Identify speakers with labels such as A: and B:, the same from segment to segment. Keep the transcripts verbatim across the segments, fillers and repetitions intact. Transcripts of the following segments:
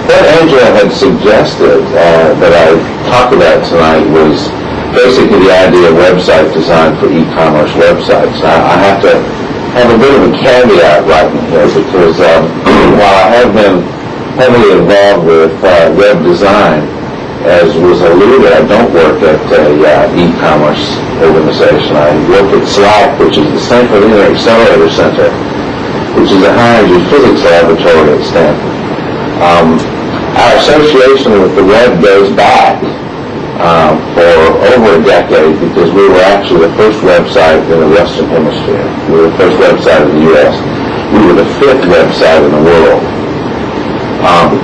A: what Angela had suggested uh, that I talked about tonight was basically the idea of website design for e-commerce websites. Now, I have to have a bit of a caveat right in here because um, while I have been heavily involved with uh, web design, as was alluded, I don't work at a uh, e-commerce organization. I work at SLAC, which is the Stanford Internet Accelerator Center, which is a high-energy physics laboratory at Stanford. Um, our association with the web goes back uh, for over a decade because we were actually the first website in the Western Hemisphere. We were the first website in the U S We were the fifth website in the world. Um,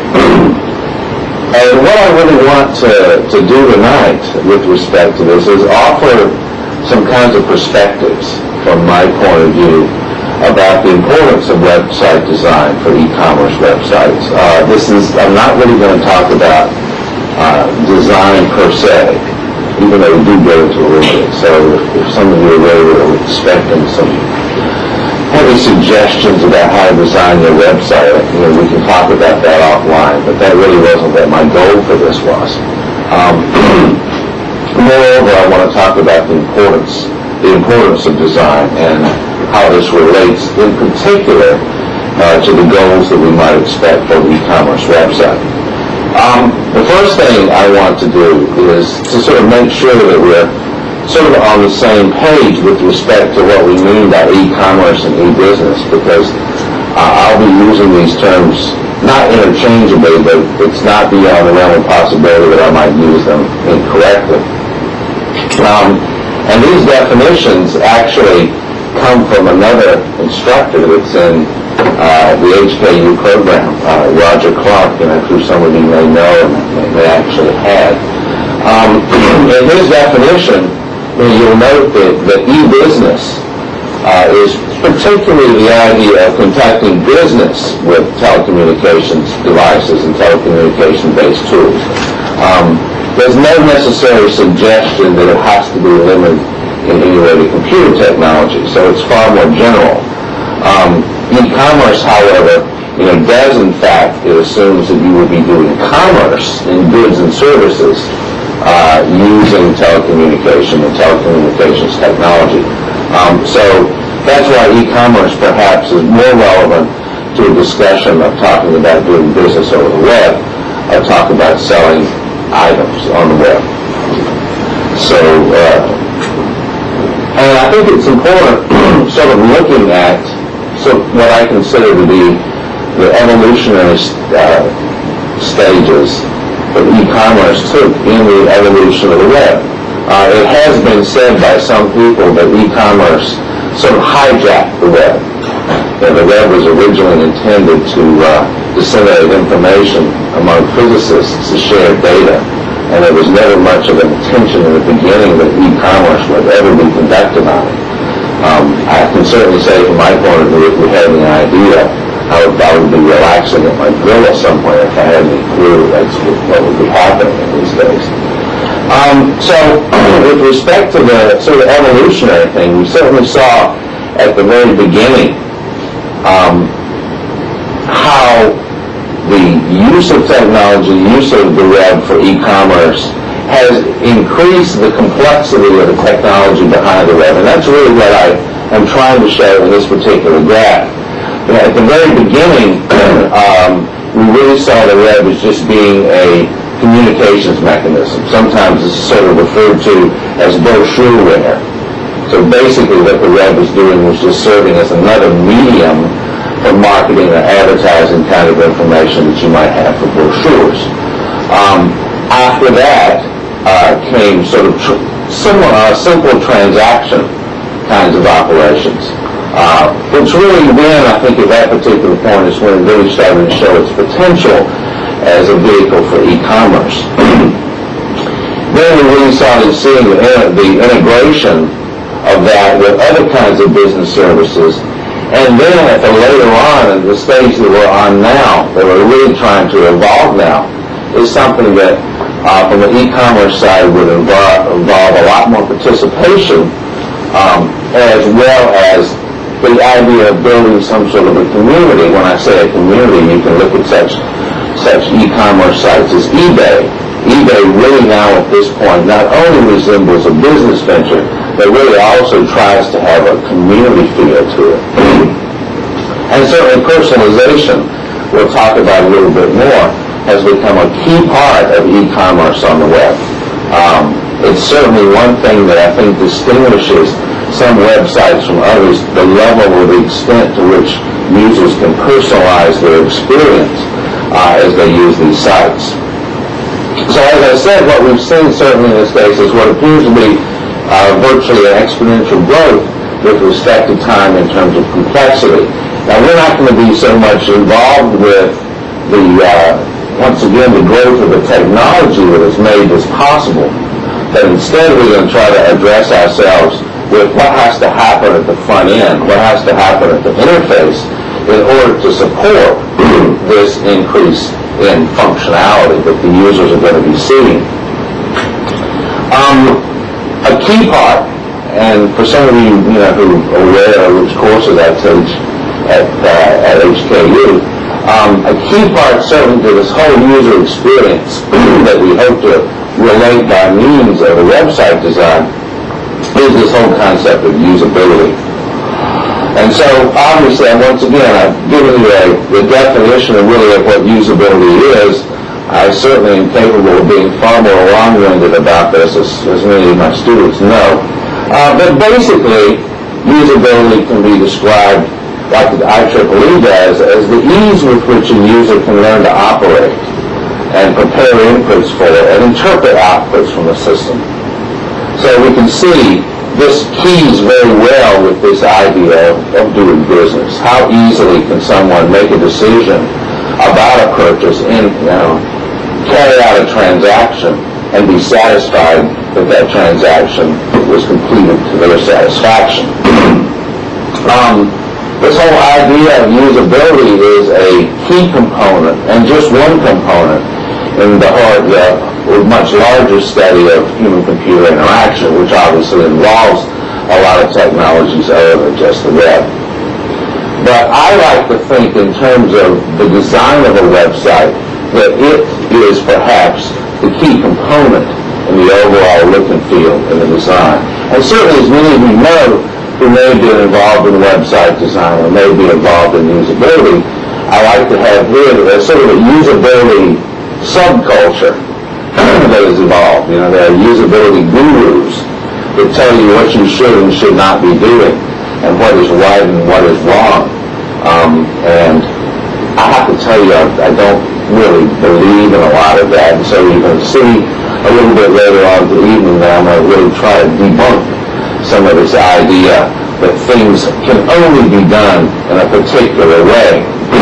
A: And what I really want to, to do tonight with respect to this is offer some kinds of perspectives from my point of view about the importance of website design for e-commerce websites. Uh, this is, I'm not really going to talk about uh, design per se, even though we do go into a little bit. So if, if some of you are really expecting some heavy suggestions about how to design your website, you know, we can talk about that offline, but that really wasn't what my goal for this was. Um, moreover, I want to talk about the importance, the importance of design and how this relates in particular uh, to the goals that we might expect for the e-commerce website. Um, the first thing I want to do is to sort of make sure that we're sort of on the same page with respect to what we mean by e-commerce and e-business, because uh, I'll be using these terms not interchangeably, but it's not beyond the realm of possibility that I might use them incorrectly. Um, and these definitions actually come from another instructor that's in uh, the H K U program, uh, Roger Clark, and who some of you may know and may, may actually have. Um, in his definition, you'll note that, that e-business uh, is particularly the idea of conducting business with telecommunications devices and telecommunication-based tools. Um, there's no necessary suggestion that it has to be limited in any way to computer technology, so it's far more general. Um, e-commerce, however, you know, does in fact, it assumes that you will be doing commerce in goods and services Uh, using telecommunication and telecommunications technology. Um, so that's why e-commerce perhaps is more relevant to a discussion of talking about doing business over the web, or talk about selling items on the web. So, uh, and I think it's important sort of looking at so what I consider to be the evolutionary uh, stages that e-commerce took in the evolution of the web. Uh, it has been said by some people that e-commerce sort of hijacked the web. And the web was originally intended to uh, disseminate information among physicists to share data, and there was never much of an intention in the beginning that e-commerce would ever be conducted on it. Um, I can certainly say from my point of view, if we had any idea, I would probably be relaxing at my villa somewhere if I had any clue that's what would be happening in these days. Um, so, with respect to the sort of evolutionary thing, we certainly saw at the very beginning um, how the use of technology, use of the web for e-commerce has increased the complexity of the technology behind the web. And that's really what I am trying to show in this particular graph. At the very beginning, um, we really saw the web as just being a communications mechanism. Sometimes it's sort of referred to as brochureware. So basically what the web was doing was just serving as another medium for marketing or advertising kind of information that you might have for brochures. Um, after that uh, came sort of tr- similar, uh, simple transaction kinds of operations. Uh, it's really then, I think, at that particular point is when it really started to show its potential as a vehicle for e-commerce. Then we really started seeing the, the integration of that with other kinds of business services. And then at the later on, at the stage that we're on now, that we're really trying to evolve now, is something that uh, from the e-commerce side would involve, involve a lot more participation, um, as well as the idea of building some sort of a community. When I say a community, you can look at such such e-commerce sites as eBay. eBay really now at this point not only resembles a business venture, but really also tries to have a community feel to it. And certainly personalization, we'll talk about a little bit more, has become a key part of e-commerce on the web. Um, it's certainly one thing that I think distinguishes some websites from others, the level or the extent to which users can personalize their experience uh, as they use these sites. So as I said, what we've seen certainly in this case is what appears to be uh, virtually an exponential growth with respect to time in terms of complexity. Now we're not going to be so much involved with the, uh, once again, the growth of the technology that has made this possible, but instead we're going to try to address ourselves with what has to happen at the front end, what has to happen at the interface in order to support this increase in functionality that the users are going to be seeing. Um, a key part, and for some of you, you know, who are aware of which courses I teach at, uh, at H K U, um, a key part certainly to this whole user experience that we hope to relate by means of a website design is this whole concept of usability. And so, obviously, and once again, I've given you a, the definition of really of what usability is. I certainly am capable of being far more long-winded about this, as, as many of my students know. Uh, but basically, usability can be described, like the I triple E does, as the ease with which a user can learn to operate and prepare inputs for and interpret outputs from the system. So we can see this keys very well with this idea of, of doing business. How easily can someone make a decision about a purchase and, you know, carry out a transaction and be satisfied that that transaction was completed to their satisfaction. um, this whole idea of usability is a key component, and just one component, in the hard, uh, much larger study of human-computer interaction, which obviously involves a lot of technologies other than just the web. But I like to think in terms of the design of a website that it is perhaps the key component in the overall look and feel in the design. And certainly, as many of you know who may be involved in website design or may be involved in usability, I like to have here a sort of a usability subculture that has evolved. You know, there are usability gurus that tell you what you should and should not be doing and what is right and what is wrong. Um, and I have to tell you, I, I don't really believe in a lot of that. And so you're going to see a little bit later on in the evening that I'm going to really try to debunk some of this idea that things can only be done in a particular way.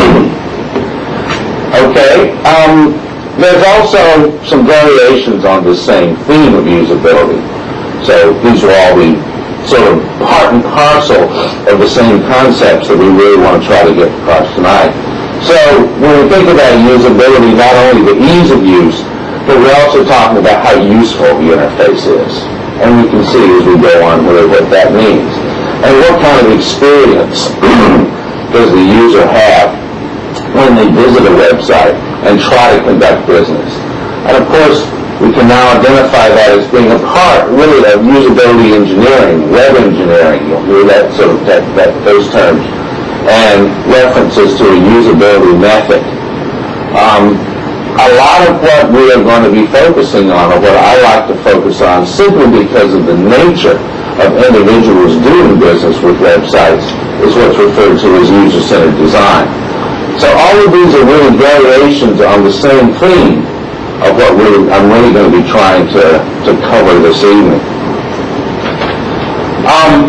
A: Okay. Um, There's also some variations on the same theme of usability. So these will all be sort of part and parcel of the same concepts that we really want to try to get across tonight. So when we think about usability, not only the ease of use, but we're also talking about how useful the interface is. And we can see as we go on really what that means. And what kind of experience does the user have when they visit a website and try to conduct business. And of course, we can now identify that as being a part, really, of usability engineering, web engineering. You'll hear that sort of that, that those terms, and references to a usability method. Um, a lot of what we are going to be focusing on, or what I like to focus on, simply because of the nature of individuals doing business with websites, is what's referred to as user-centered design. So all of these are really variations on the same theme of what we're, I'm really going to be trying to, to cover this evening. Um,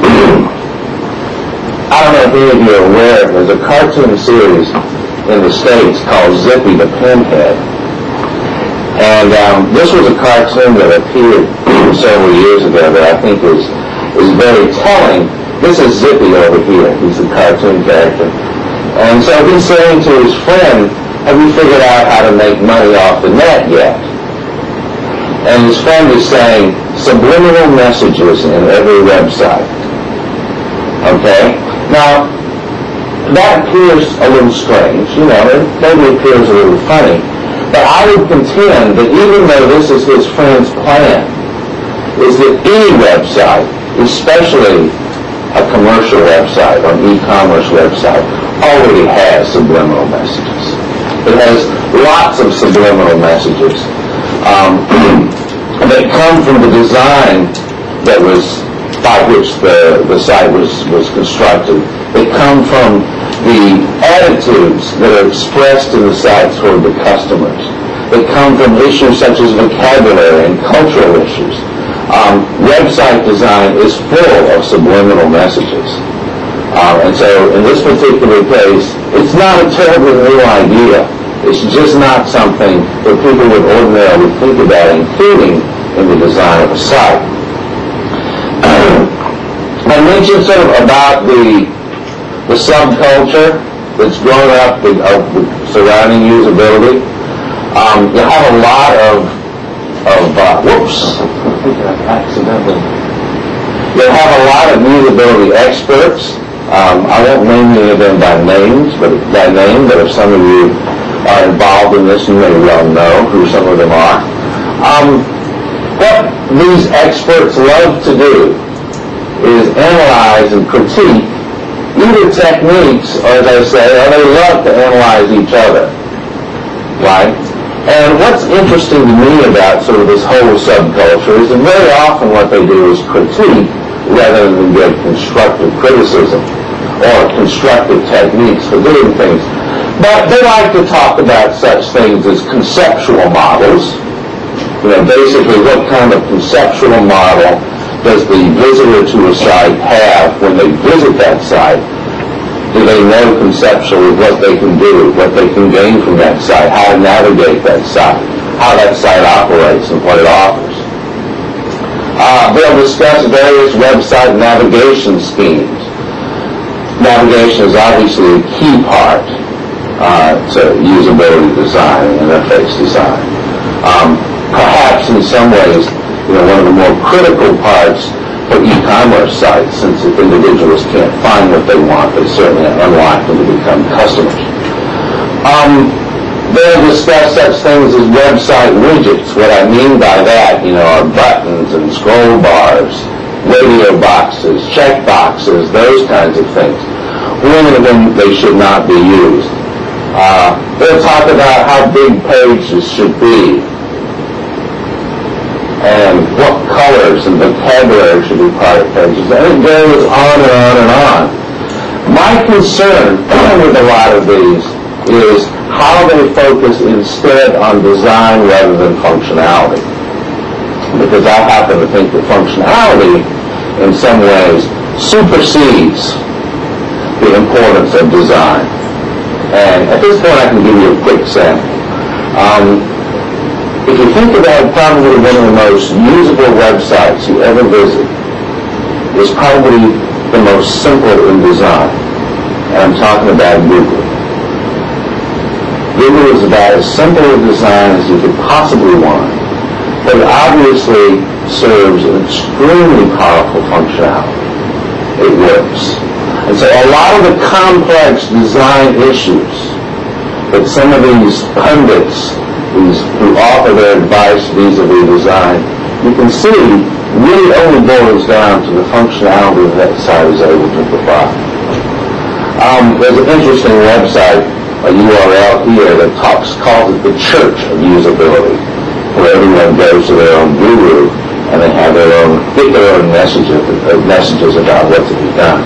A: I don't know if any of you are aware, there's a cartoon series in the States called Zippy the Pinhead. And um, this was a cartoon that appeared several years ago that I think is, is very telling. This is Zippy over here. He's the cartoon character. And so he's saying to his friend, have you figured out how to make money off the net yet? And his friend is saying, subliminal messages in every website. Okay? Now, that appears a little strange, you know, it maybe appears a little funny, But I would contend that even though this is his friend's plan, is that any website, especially a commercial website or an e-commerce website, already has subliminal messages. It has lots of subliminal messages um, that come from the design that was by which the, the site was, was constructed. They come from the attitudes that are expressed in the site toward the customers. They come from issues such as vocabulary and cultural issues. Um, website design is full of subliminal messages. Um, and so in this particular case, it's not a terribly new idea. It's just not something that people would ordinarily think about including in the design of a site. I mentioned sort of about the the subculture that's grown up with, uh, with surrounding usability. Um, you have a lot of of uh, whoops. I think I accidentally. You have a lot of usability experts. Um, I won't name any of them by names, but by name. But if some of you are involved in this, you may well know who some of them are. Um, what these experts love to do is analyze and critique either techniques, or as I say, or they love to analyze each other, right? And what's interesting to me about sort of this whole subculture is that very often what they do is critique rather than give constructive criticism or constructive techniques for doing things. But they like to talk about such things as conceptual models. You know, basically what kind of conceptual model does the visitor to a site have when they visit that site? Do they know conceptually what they can do, what they can gain from that site, how to navigate that site, how that site operates and what it offers? Uh, they'll discuss various website navigation schemes. Navigation is obviously a key part uh, to usability design and interface design. Um, perhaps in some ways, you know, one of the more critical parts for e-commerce sites, since if individuals can't find what they want, they certainly are unlikely to become customers. Um, they'll discuss such things as website widgets. What I mean by that, you know, are buttons and scroll bars, radio boxes, check boxes, those kinds of things. When and when they should not be used. Uh, they'll talk about how big pages should be, and what colors and vocabulary should be part of pages. And it goes on and on and on. My concern with a lot of these is how they focus instead on design rather than functionality. Because I happen to think that functionality, in some ways, supersedes the importance of design. And at this point, I can give you a quick sample. Um, If you think about probably one of the most usable websites you ever visit, is probably the most simple in design. And I'm talking about Google. Google is about as simple a design as you could possibly want, but it obviously serves an extremely powerful functionality. It works. And so a lot of the complex design issues that some of these pundits These, who offer their advice vis-a-vis design, you can see really only boils down to the functionality that site is able to provide. Um, there's an interesting website, a U R L here, that talks, calls it the Church of Usability, where everyone goes to their own guru and they have their own, get their own messages, uh, messages about what to be done.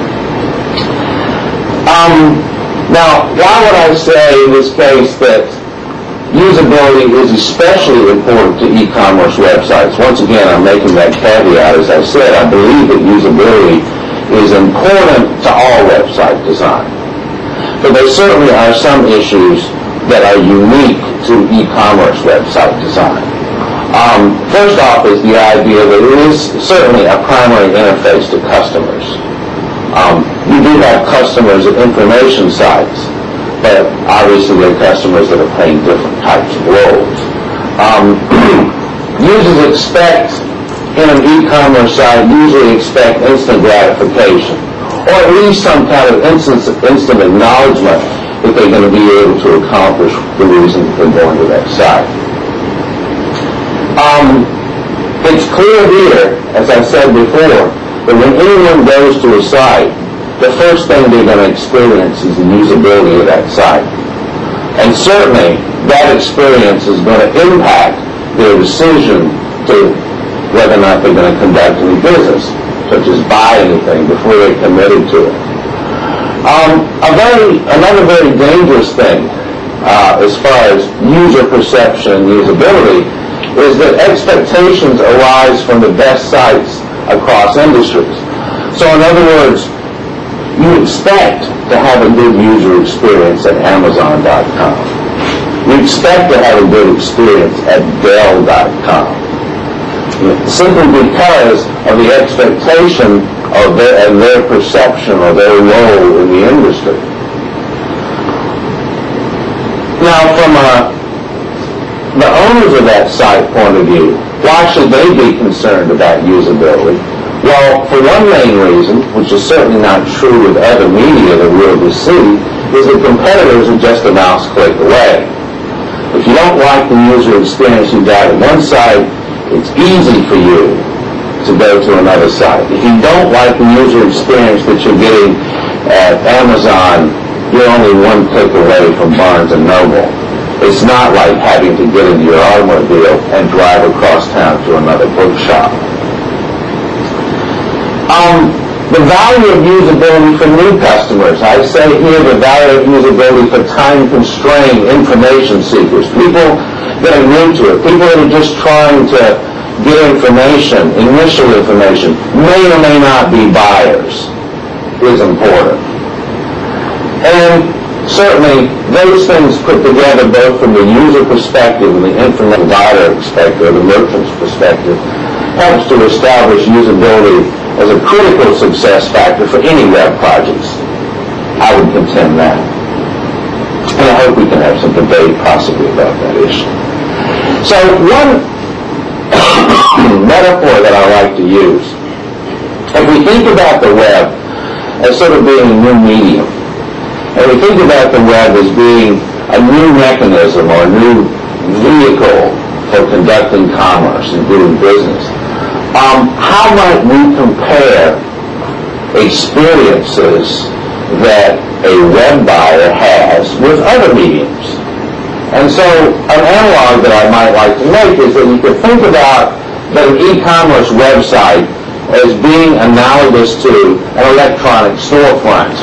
A: Um, now, why would I say in this case that usability is especially important to e-commerce websites? Once again, I'm making that caveat. As I said, I believe that usability is important to all website design. But there certainly are some issues that are unique to e-commerce website design. Um, first off is the idea that it is certainly a primary interface to customers. Um, you do have customers at information sites, but obviously they're customers that are playing different types of roles. Um, users expect, in an e-commerce site, usually expect instant gratification, or at least some kind of instant, instant acknowledgement that they're going to be able to accomplish the reason that they're going to that site. Um, it's clear here, as I said before, that when anyone goes to a site, the first thing they're going to experience is the usability of that site. And certainly, that experience is going to impact their decision to whether or not they're going to conduct any business, such as buy anything before they're committed to it. Um, a very, another very dangerous thing uh, as far as user perception and usability is that expectations arise from the best sites across industries. So in other words, you expect to have a good user experience at Amazon dot com. You expect to have a good experience at Dell dot com. Simply because of the expectation of their, and their perception of their role in the industry. Now, from a, the owners of that site point of view, why should they be concerned about usability? Well, for one main reason, which is certainly not true with other media that we'll be seeing, is that competitors are just a mouse click away. If you don't like the user experience you got at one site, it's easy for you to go to another site. If you don't like the user experience that you're getting at Amazon, you're only one click away from Barnes and Noble. It's not like having to get into your automobile and drive across town to another bookshop. Um, the value of usability for new customers. I say here the value of usability for time-constrained information seekers. People that are new to it. People that are just trying to get information, initial information, may or may not be buyers, is important. And certainly, those things put together both from the user perspective and the information provider perspective, the merchant's perspective, helps to establish usability as a critical success factor for any web projects. I would contend that. And I hope we can have some debate possibly about that issue. So one metaphor that I like to use, if we think about the web as sort of being a new medium, and we think about the web as being a new mechanism or a new vehicle for conducting commerce and doing business, um, how might we compare experiences that a web buyer has with other mediums? And so an analog that I might like to make is that you could think about an e-commerce website as being analogous to an electronic storefront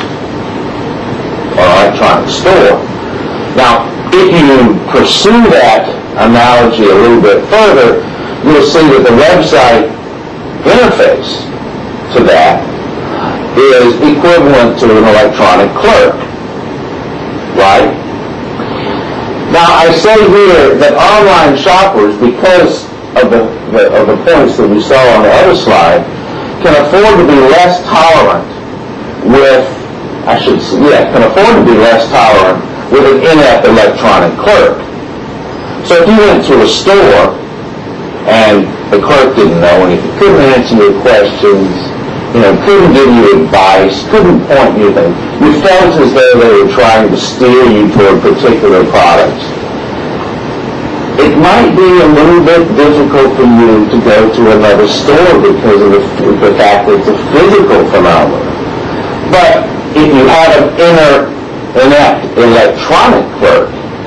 A: or electronic store. Now, if you pursue that analogy a little bit further, you'll see that the website interface to that is equivalent to an electronic clerk, right? Now, I say here that online shoppers, because of the, the, of the points that we saw on the other slide, can afford to be less tolerant with, I should say, yeah, can afford to be less tolerant with an inept electronic clerk. So if you went to a store and the clerk didn't know anything, couldn't answer your questions, you know, couldn't give you advice, couldn't point you things, you felt as though they were trying to steer you toward particular products. It might be a little bit difficult for you to go to another store because of the, the fact that it's a physical phenomenon. But if you have an inner, inept electronic clerk,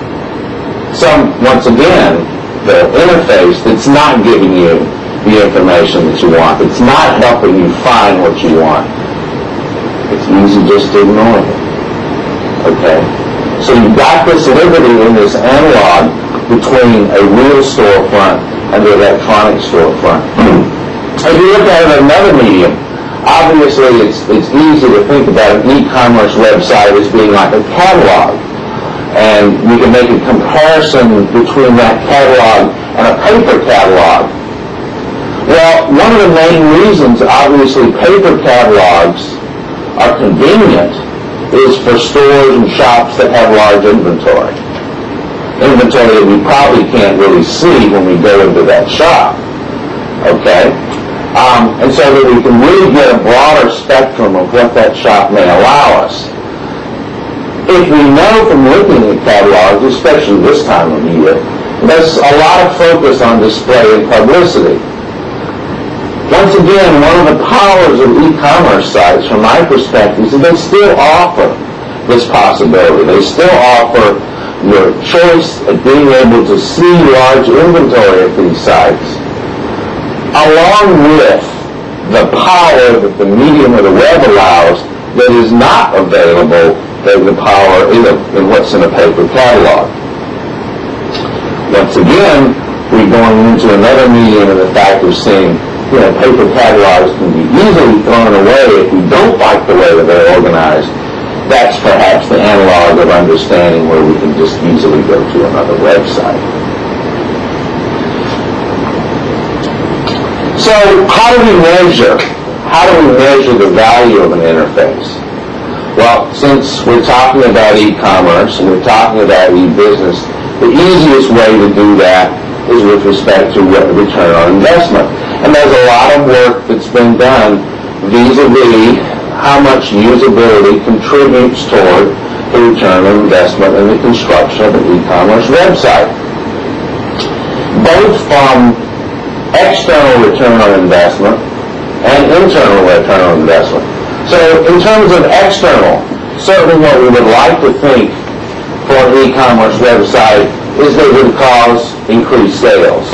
A: some, once again, the interface that's not giving you the information that you want, it's not helping you find what you want, it's easy just to ignore it. Okay? So you've got this liberty in this analog between a real storefront and the electronic storefront. If you look at it in another medium, obviously it's, it's easy to think about an e-commerce website as being like a catalog. And you can make a comparison between that catalog and a paper catalog. Well, one of the main reasons, obviously, paper catalogs are convenient is for stores and shops that have large inventory. Inventory that we probably can't really see when we go into that shop. Okay? Um, and so that we can really get a broader spectrum of what that shop may allow us. if we know from looking at catalogs, especially this time of year, there's a lot of focus on display and publicity. Once again, one of the powers of e-commerce sites, from my perspective, is that they still offer this possibility. They still offer your choice of being able to see large inventory at these sites, along with the power that the medium of the web allows that is not available in the power in, a, in what's in a paper catalog. Once again, we're going into another medium of the fact of seeing, you know, paper catalogs can be easily thrown away if we don't like the way that they're organized. That's perhaps the analog of understanding where we can just easily go to another website. So how do we measure? How do we measure the value of an interface? Well, since we're talking about e-commerce and we're talking about e-business, the easiest way to do that is with respect to return on investment. And there's a lot of work that's been done vis-a-vis how much usability contributes toward the return on investment in the construction of an e-commerce website. Both from external return on investment and internal return on investment. So in terms of external, certainly what we would like to think for an e-commerce website is that it would cause increased sales.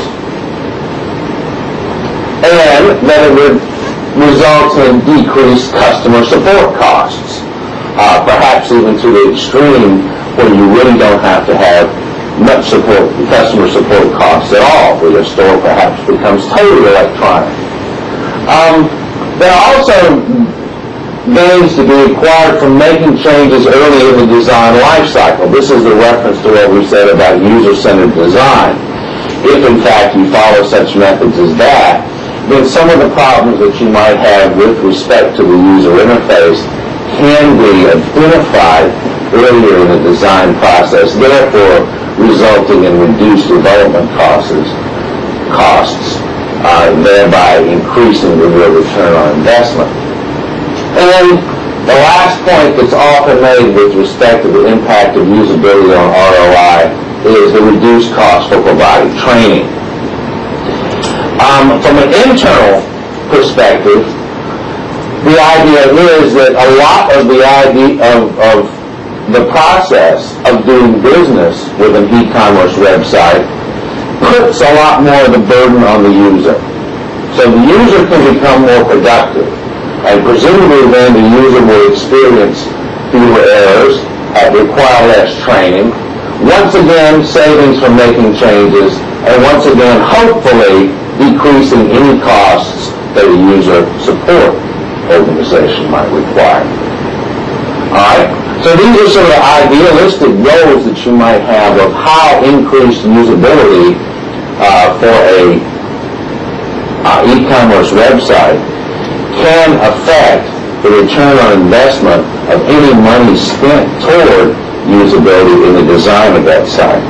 A: And that it would result in decreased customer support costs, uh, perhaps even to the extreme where you really don't have to have much support, customer support costs at all, where your store perhaps becomes totally electronic. Um, there are also gains to be acquired from making changes early in the design life cycle. This is a reference to what we said about user-centered design. If, in fact, you follow such methods as that, then some of the problems that you might have with respect to the user interface can be identified earlier in the design process, therefore resulting in reduced development costs, costs uh, thereby increasing the real return on investment. And the last point that's often made with respect to the impact of usability on R O I is the reduced cost for providing training. Um, from an internal perspective, the idea is that a lot of the idea of, of the process of doing business with an e-commerce website puts a lot more of the burden on the user. So the user can become more productive, and presumably then the user will experience fewer errors, uh, require less training, once again savings from making changes, and once again hopefully decreasing any costs that a user support organization might require. Alright, so these are sort of idealistic goals that you might have of how increased usability uh, for a uh, e-commerce website can affect the return on investment of any money spent toward usability in the design of that site.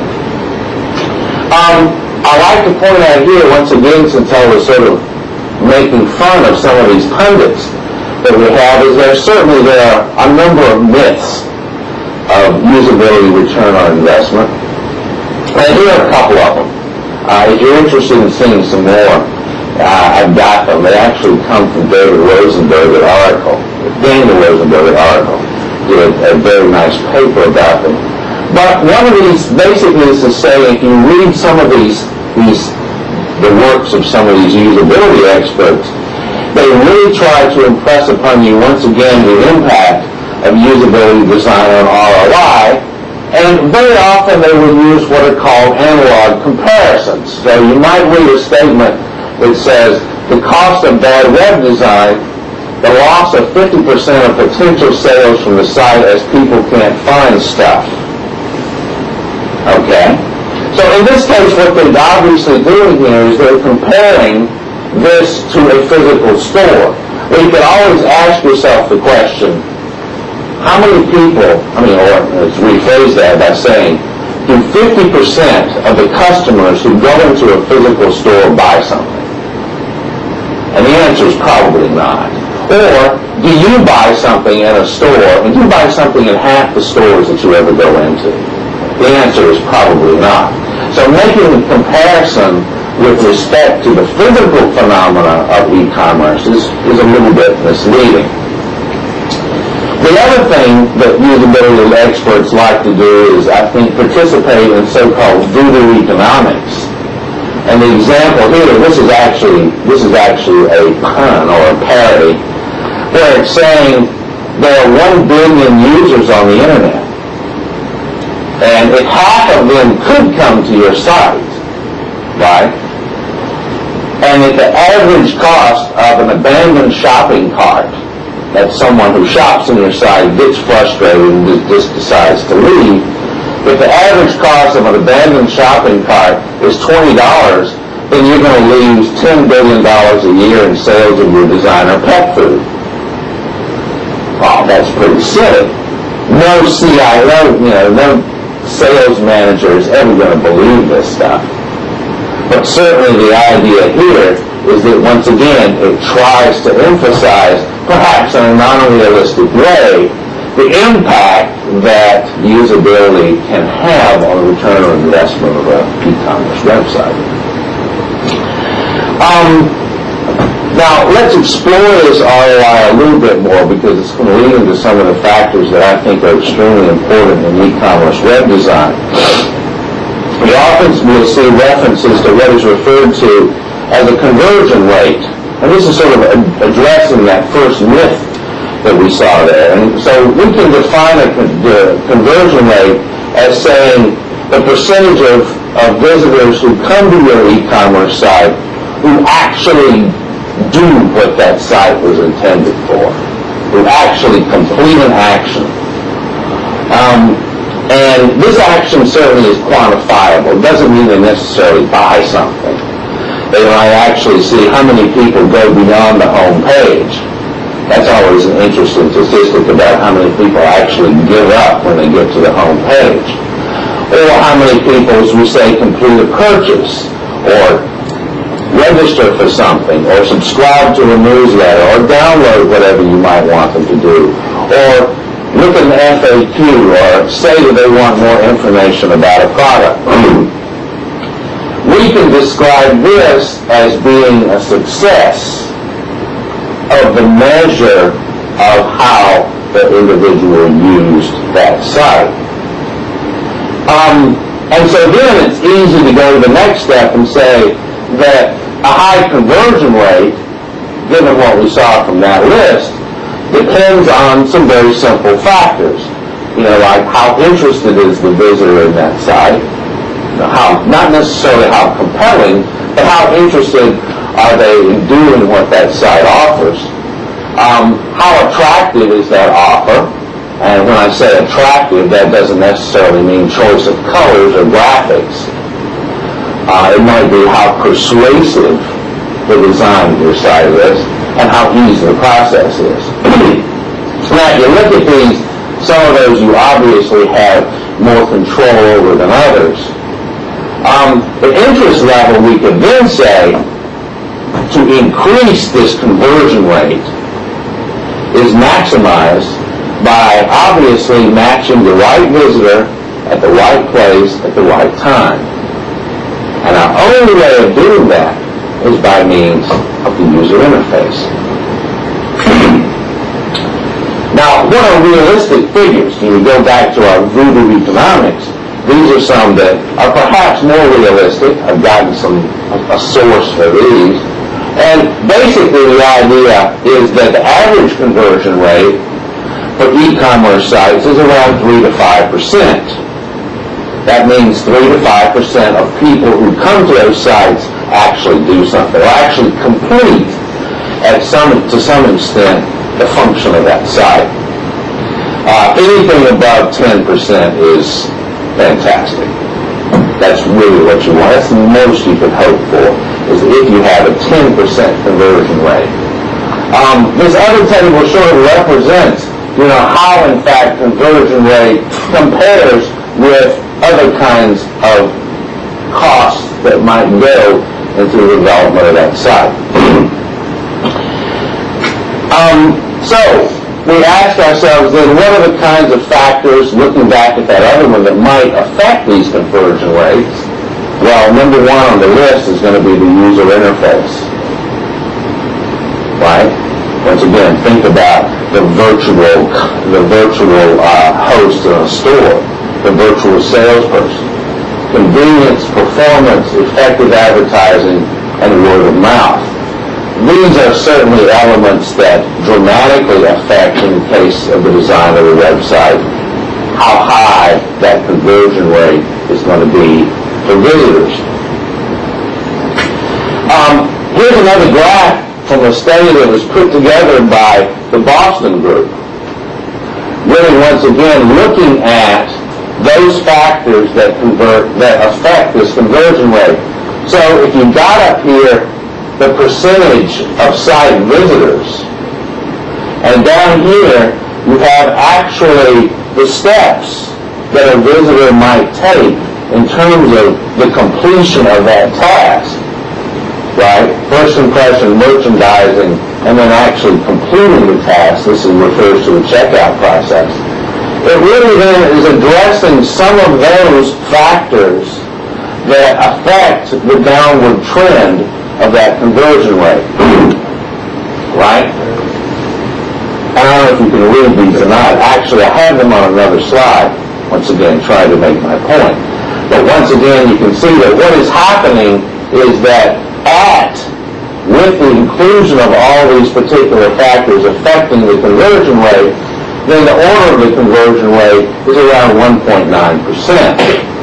A: Um, I like to point out here, once again, since I was sort of making fun of some of these pundits that we have, is there certainly there are a number of myths of usability return on investment. And here are a couple of them. Uh, if you're interested in seeing some more, uh, I've got them. They actually come from David Rosenberg, an article. Daniel Rosenberg, an article. Did a, a very nice paper about them. But one of these basically is to say, if you read some of these, these the works of some of these usability experts, they really try to impress upon you once again the impact of usability design on R O I, and very often they will use what are called analog comparisons. So you might read a statement that says the cost of bad web design, the loss of fifty percent of potential sales from the site as people can't find stuff. Okay? So in this case, what they're obviously doing here is they're comparing this to a physical store. Well, you can always ask yourself the question, how many people, I mean, or let's rephrase that by saying, do fifty percent of the customers who go into a physical store buy something? And the answer is probably not. Or do you buy something in a store, and do you buy something in half the stores that you ever go into? The answer is probably not. So making a comparison with respect to the physical phenomena of e-commerce is, is a little bit misleading. The other thing that usability experts like to do is, I think, participate in so-called voodoo economics. And the example here, this is actually this is actually a pun or a parody, where it's saying there are one billion users on the internet, and if half of them could come to your site, right? And if the average cost of an abandoned shopping cart, that someone who shops on your site gets frustrated and just decides to leave, if the average cost of an abandoned shopping cart is twenty dollars, then you're going to lose ten billion dollars a year in sales of your designer pet food. Oh, that's pretty silly. No C I O, you know, no sales manager is ever going to believe this stuff. But certainly the idea here is that, once again, it tries to emphasize, perhaps in a non-realistic way, the impact that usability can have on the return on investment of an e-commerce website. Um, now, let's explore this R O I a little bit more, because it's going to lead into some of the factors that I think are extremely important in e-commerce web design. We often will see references to what is referred to as a conversion rate. And this is sort of addressing that first myth that we saw there. And so we can define a the conversion rate as saying the percentage of, of visitors who come to your e-commerce site who actually do what that site was intended for, who actually complete an action. Um, and this action certainly is quantifiable. It doesn't mean they necessarily buy something. They might actually see how many people go beyond the home page. That's always an interesting statistic about how many people actually give up when they get to the home page. Or how many people, as we say, complete a purchase, or register for something, or subscribe to a newsletter, or download whatever you might want them to do, or look at an F A Q, or say that they want more information about a product. We can describe this as being a success of the measure of how the individual used that site. Um, and so then it's easy to go to the next step and say that a high conversion rate, given what we saw from that list, depends on some very simple factors. You know, like how interested is the visitor in that site, you know, how, not necessarily how compelling, but how interested are they in doing what that site offers? Um, how attractive is that offer? And when I say attractive, that doesn't necessarily mean choice of colors or graphics. Uh, it might be how persuasive the design of your site is and how easy the process is. Now, if you look at these, some of those you obviously have more control over than others. Um, the interest level, we could then say, to increase this conversion rate is maximized by obviously matching the right visitor at the right place at the right time. And our only way of doing that is by means of the user interface. Now, what are realistic figures? When we go back to our voodoo economics, these are some that are perhaps more realistic. I've gotten some a source for these. And basically the idea is that the average conversion rate for e-commerce sites is around three to five percent. That means three to five percent of people who come to those sites actually do something, or actually complete, at some, to some extent, the function of that site. Uh, anything above ten percent is fantastic. That's really what you want. That's the most you can hope for, is if you have a ten percent conversion rate. Um, this other table sort of represents, you know, how in fact conversion rate compares with other kinds of costs that might go into the development of that site. Um, so, we asked ourselves then, what are the kinds of factors, looking back at that other one, that might affect these conversion rates? Well, number one on the list is going to be the user interface. Right? Once again, think about the virtual, the virtual uh, host in a store, the virtual salesperson. Convenience, performance, effective advertising, and word of mouth. These are certainly elements that dramatically affect, in the case of the design of the website, how high that conversion rate is going to be for visitors. Um, here's another graph from a study that was put together by the Boston Group. Really, once again, looking at those factors that convert, that affect this conversion rate. So if you got up here the percentage of site visitors, and down here you have actually the steps that a visitor might take in terms of the completion of that task, right? First impression, merchandising, and then actually completing the task. This is refers to the checkout process. It really then is addressing some of those factors that affect the downward trend of that conversion rate. Right? I don't know if you can read these or not. Actually, I have them on another slide. Once again, trying to make my point. But once again, you can see that what is happening is that at, with the inclusion of all these particular factors affecting the conversion rate, then the order of the conversion rate is around one point nine percent.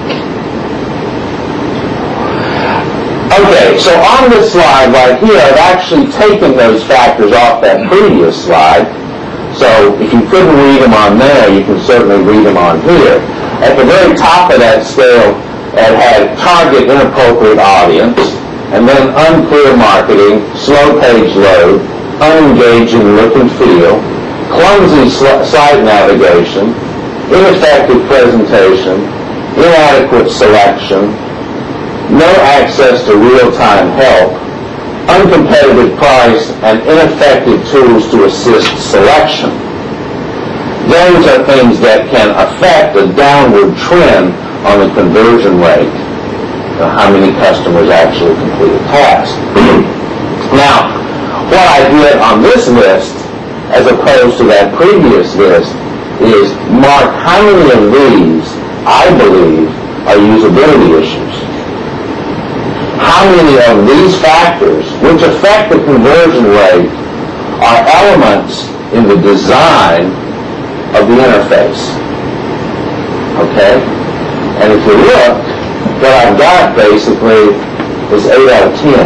A: Okay, so on this slide right here, I've actually taken those factors off that previous slide. So if you couldn't read them on there, you can certainly read them on here. At the very top of that scale, it had target inappropriate audience, and then unclear marketing, slow page load, unengaging look and feel, clumsy site navigation, ineffective presentation, inadequate selection, no access to real-time help, uncompetitive price, and ineffective tools to assist selection. Those are things that can affect a downward trend on the conversion rate, uh, how many customers actually complete a task. Now, what I did on this list, as opposed to that previous list, is mark how many of these, I believe, are usability issues. How many of these factors, which affect the conversion rate, are elements in the design of the interface. Okay? And if you look, what I've got basically is eight out of ten.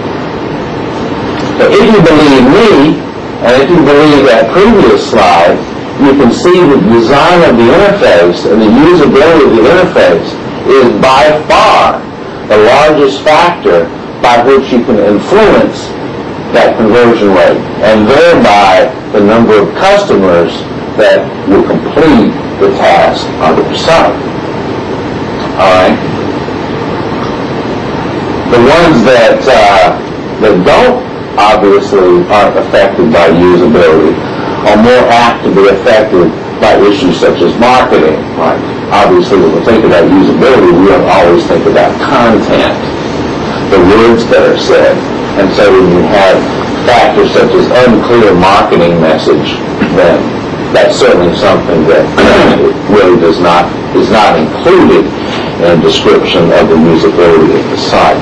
A: So if you believe me, and if you believe that previous slide, you can see the design of the interface and the usability of the interface is by far the largest factor by which you can influence that conversion rate, and thereby the number of customers that will complete the task on the site. All right? The ones that, uh, that don't obviously aren't affected by usability are more apt to be affected by issues such as marketing. Right? Obviously, when we think about usability, we don't always think about content, the words that are said. And so when you have factors such as unclear marketing message, then that's certainly something that really does not, is not included in a description of the usability of the site.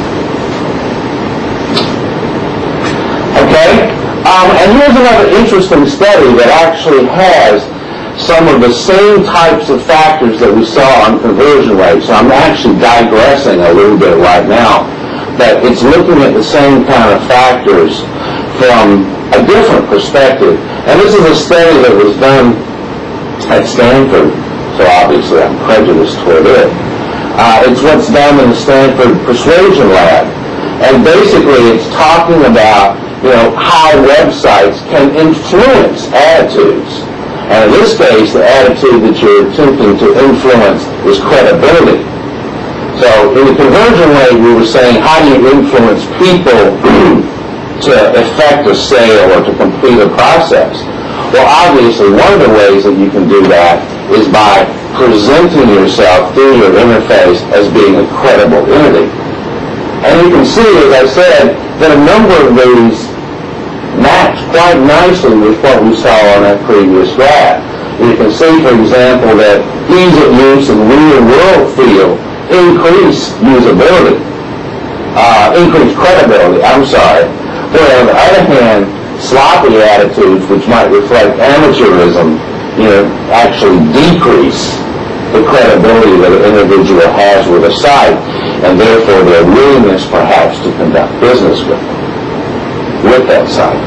A: Okay? Um, and here's another interesting study that actually has some of the same types of factors that we saw on conversion rates. So I'm actually digressing a little bit right now, but it's looking at the same kind of factors from a different perspective. And this is a study that was done at Stanford, so obviously I'm prejudiced toward it. Uh, it's what's done in the Stanford Persuasion Lab. And basically it's talking about, you know, how websites can influence attitudes. And in this case, the attitude that you're attempting to influence is credibility. So in the conversion rate, we were saying, how do you influence people to effect a sale or to complete a process? Well, obviously, one of the ways that you can do that is by presenting yourself through your interface as being a credible entity. And you can see, as I said, that a number of these match quite nicely with what we saw on that previous graph. You can see, for example, that ease of use and real-world feel increase usability, uh, increase credibility, I'm sorry. Where on the other hand, sloppy attitudes, which might reflect amateurism, you know, actually decrease the credibility that an individual has with a site, and therefore their willingness perhaps to conduct business with them, with that site.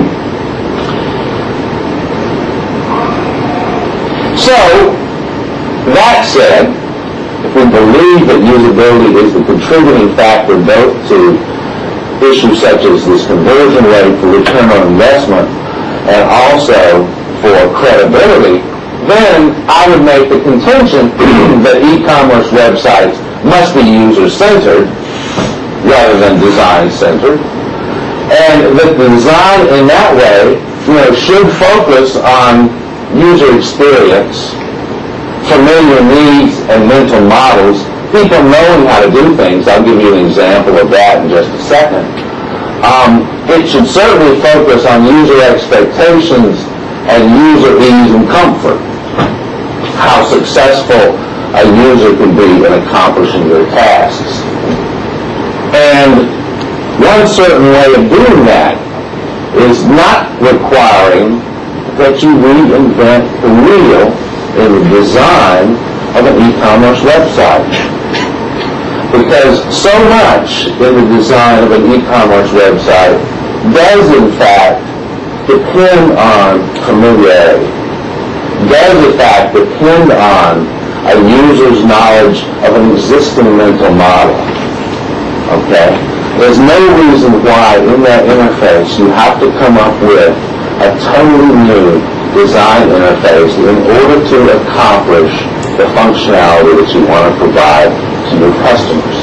A: So, that said, if we believe that usability is the contributing factor both to issues such as this conversion rate for return on investment and also for credibility, then I would make the contention that e-commerce websites must be user-centered rather than design-centered, and that the design in that way, you know, should focus on user experience, familiar needs and mental models, people knowing how to do things. I'll give you an example of that in just a second. Um, it should certainly focus on user expectations and user ease and comfort, how successful a user can be in accomplishing their tasks. And one certain way of doing that is not requiring that you reinvent the wheel in the design of an e-commerce website. Because so much in the design of an e-commerce website does in fact depend on familiarity, does in fact depend on a user's knowledge of an existing mental model. Okay? There's no reason why in that interface you have to come up with a totally new design interface in order to accomplish the functionality that you want to provide to your customers.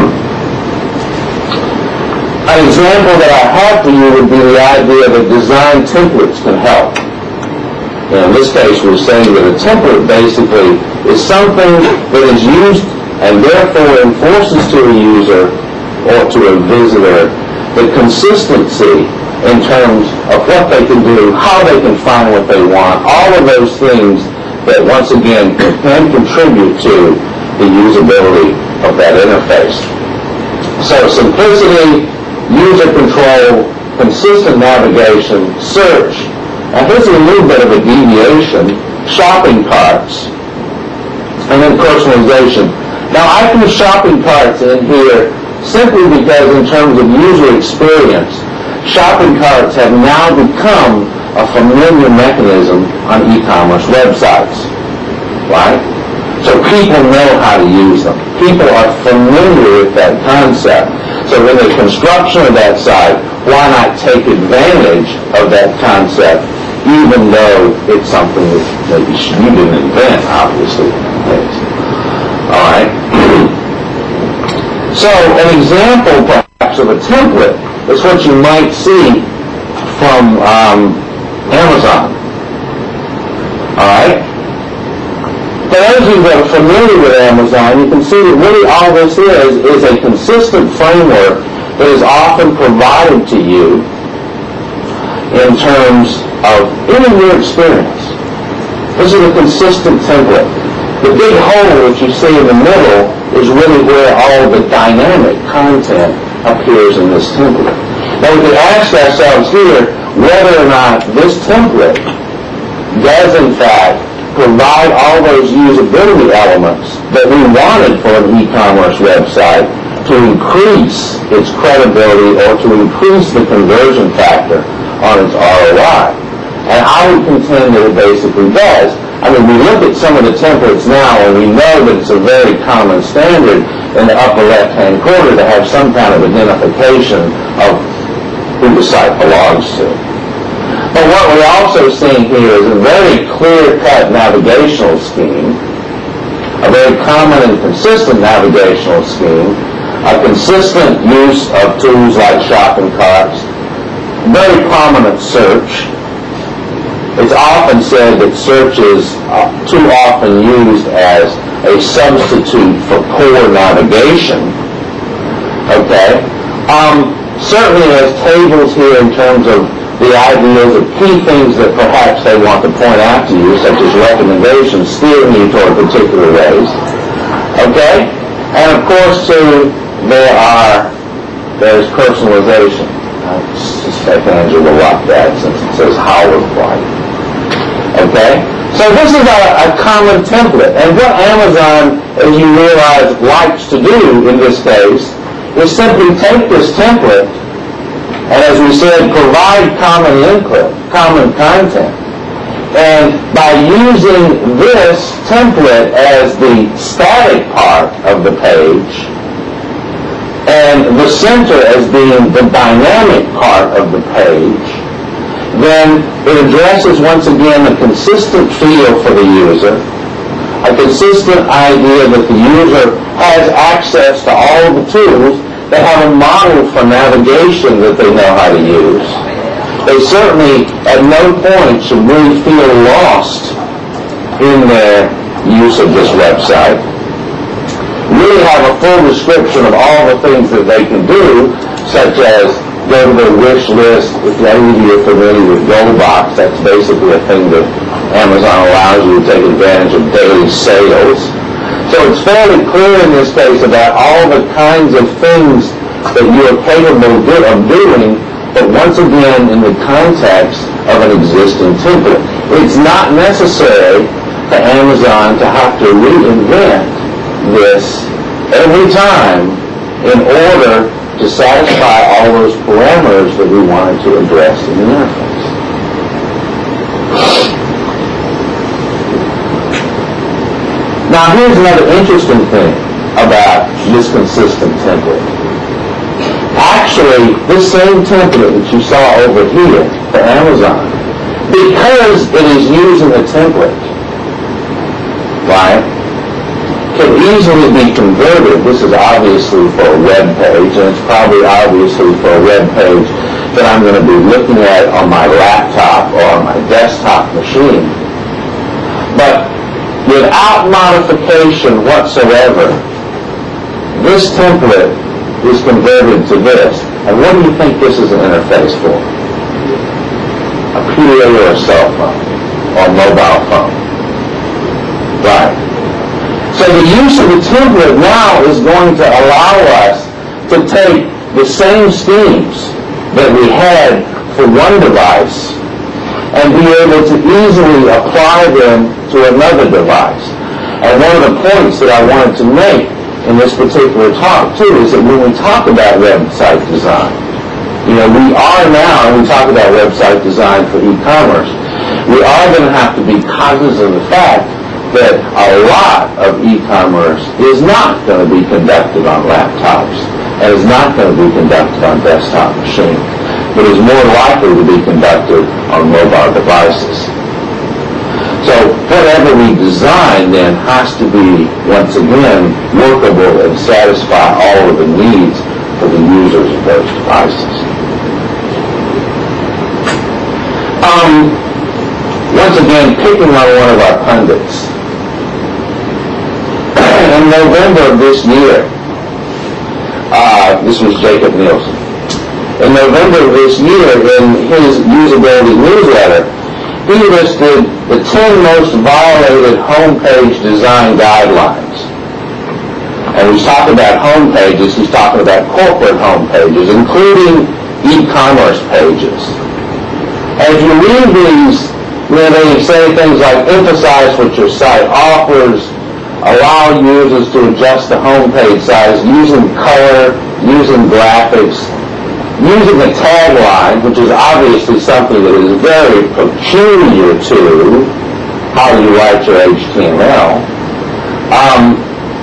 A: An example that I have for you would be the idea that design templates can help. In this case, we're saying that a template basically is something that is used and therefore enforces to a user or to a visitor the consistency in terms of what they can do, how they can find what they want, all of those things that once again can contribute to the usability of that interface. So simplicity, user control, consistent navigation, search. Now here's a little bit of a deviation, shopping carts, and then personalization. Now I threw shopping carts in here simply because in terms of user experience, shopping carts have now become a familiar mechanism on e-commerce websites, right? So people know how to use them. People are familiar with that concept. So in the construction of that site, why not take advantage of that concept, even though it's something that maybe you didn't invent, obviously. All right. So an example, perhaps, of a template is what you might see from um, Amazon. All right? For those of you that are familiar with Amazon, you can see that really all this is is a consistent framework that is often provided to you in terms of any new experience. This is a consistent template. The big hole that you see in the middle is really where all the dynamic content appears in this template. Now we can ask ourselves here whether or not this template does in fact provide all those usability elements that we wanted for an e-commerce website to increase its credibility or to increase the conversion factor on its R O I. And I would contend that it basically does. I mean, we look at some of the templates now and we know that it's a very common standard in the upper left-hand corner to have some kind of identification of who the site belongs to. But what we're also seeing here is a very clear-cut navigational scheme, a very common and consistent navigational scheme, a consistent use of tools like shopping carts, very prominent search. It's often said that search is uh, too often used as a substitute for poor navigation. Okay? Um, certainly has tables here in terms of the ideas of key things that perhaps they want to point out to you, such as recommendations steering you toward particular ways. Okay? And of course, too, there are, there's personalization. I suspect Angela will like that since it says Howard White. Okay? So this is a, a common template. And what Amazon, as you realize, likes to do in this case is simply take this template and, as we said, provide common input, common content. And by using this template as the static part of the page and the center as being the dynamic part of the page, then it addresses once again a consistent feel for the user, a consistent idea that the user has access to all of the tools. They have a model for navigation that they know how to use. They certainly at no point should really feel lost in their use of this website. Really have a full description of all the things that they can do, such as go to their wish list. If any of you are familiar with GoBox, that's basically a thing that Amazon allows you to take advantage of daily sales. So it's fairly clear in this case about all the kinds of things that you are capable of doing, but once again in the context of an existing template. It's not necessary for Amazon to have to reinvent this every time in order to satisfy all those parameters that we wanted to address in the interface. Now here's another interesting thing about this consistent template. Actually, this same template that you saw over here for Amazon, because it is using a template, right, can easily be converted. This is obviously for a web page, and it's probably obviously for a web page that I'm going to be looking at on my laptop or on my desktop machine. But without modification whatsoever, this template is converted to this. And what do you think this is an interface for? A P D A or a cell phone or a mobile phone. Right. So the use of the template now is going to allow us to take the same schemes that we had for one device and be able to easily apply them to another device. And one of the points that I wanted to make in this particular talk, too, is that when we talk about website design, you know, we are now, and we talk about website design for e-commerce, we are going to have to be cognizant of the fact that a lot of e-commerce is not going to be conducted on laptops and is not going to be conducted on desktop machines, but is more likely to be conducted on mobile devices. So whatever we design then has to be, once again, workable and satisfy all of the needs for the users of those devices. Um, once again, picking on one of our pundits. In November of this year, uh, this was Jacob Nielsen. In November of this year, in his usability newsletter, he listed the ten most violated homepage design guidelines. And he's talking about homepages, he's talking about corporate homepages, including e-commerce pages. As you read these, you know, they say things like emphasize what your site offers, allow users to adjust the homepage size using color, using graphics, using a tagline, which is obviously something that is very peculiar to how you write your H T M L. Um,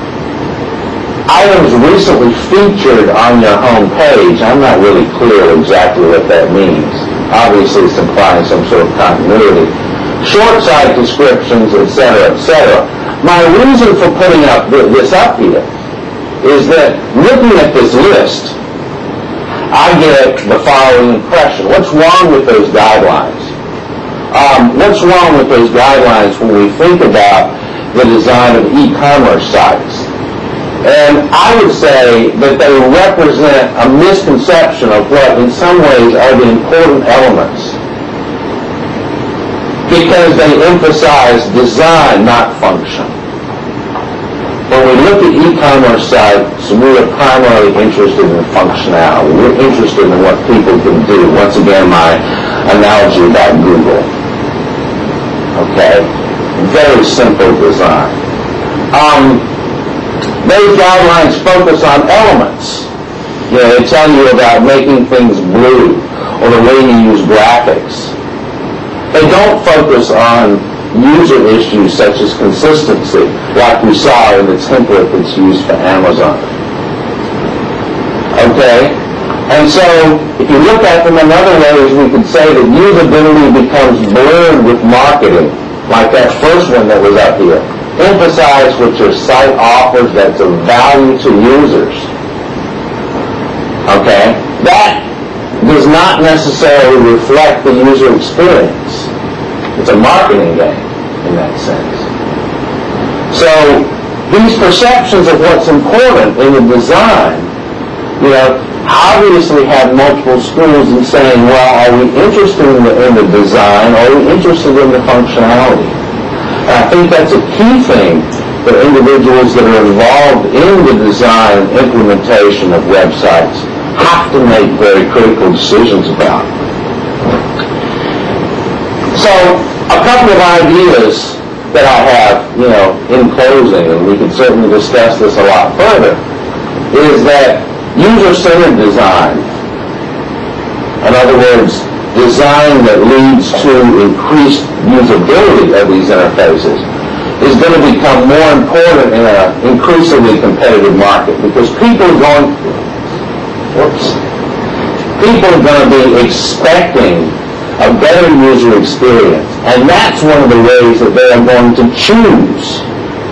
A: items recently featured on your home page, I'm not really clear exactly what that means. Obviously it's implying some sort of continuity. Short site descriptions, et cetera, et cetera. My reason for putting up this up here is that looking at this list, I get the following impression. What's wrong with those guidelines? Um, what's wrong with those guidelines when we think about the design of e-commerce sites? And I would say that they represent a misconception of what in some ways are the important elements, because they emphasize design, not function. When we look at e-commerce sites, we are primarily interested in functionality. We're interested in what people can do. Once again, my analogy about Google. Okay? Very simple design. Um, those guidelines focus on elements. You know, they tell you about making things blue or the way you use graphics. They don't focus on user issues such as consistency, like we saw in the template that's used for Amazon. Okay? And so, if you look at them in other ways, we could say that usability becomes blurred with marketing, like that first one that was up here. Emphasize what your site offers that's of value to users. Okay? That does not necessarily reflect the user experience. It's a marketing game in that sense. So these perceptions of what's important in the design, you know, obviously have multiple schools in saying, well, are we interested in the, in the design, or are we interested in the functionality? And I think that's a key thing for individuals that are involved in the design and implementation of websites have to make very critical decisions about. So, a couple of ideas that I have, you know, in closing, and we can certainly discuss this a lot further, is that user-centered design, in other words, design that leads to increased usability of these interfaces, is going to become more important in an increasingly competitive market, because people are going, whoops, people are going to be expecting a better user experience. And that's one of the ways that they are going to choose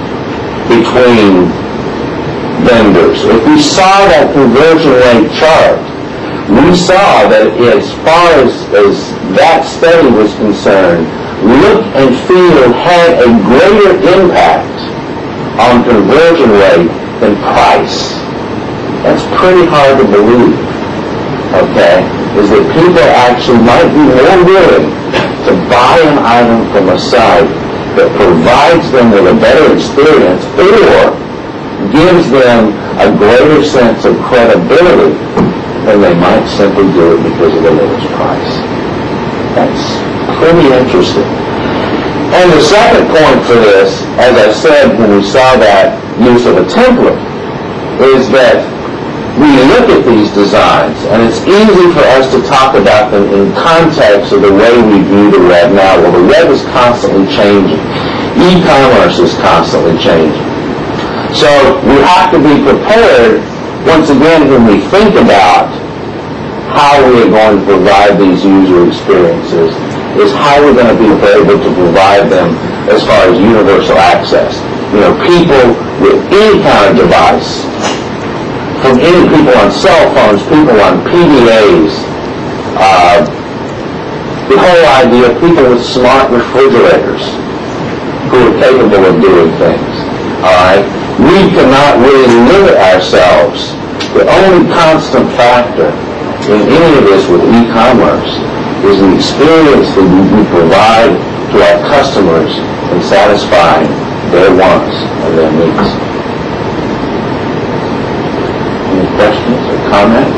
A: between vendors. If we saw that conversion rate chart, we saw that as far as, as that study was concerned, look and feel had a greater impact on conversion rate than price. That's pretty hard to believe. Okay, is that people actually might be more willing to buy an item from a site that provides them with a better experience or gives them a greater sense of credibility than they might simply do it because of the lowest price. That's pretty interesting. And the second point for this, as I said when we saw that use of a template, is that we look at these designs, and it's easy for us to talk about them in context of the way we view the web now. Well, the web is constantly changing. E-commerce is constantly changing. So we have to be prepared, once again, when we think about how we are going to provide these user experiences, is how we're going to be able to provide them as far as universal access. You know, people with any kind of device, from any people on cell phones, people on P D As, uh, the whole idea of people with smart refrigerators who are capable of doing things. All right? We cannot really limit ourselves. The only constant factor in any of this with e-commerce is the experience that we provide to our customers in satisfying their wants and their needs. Any questions or comments?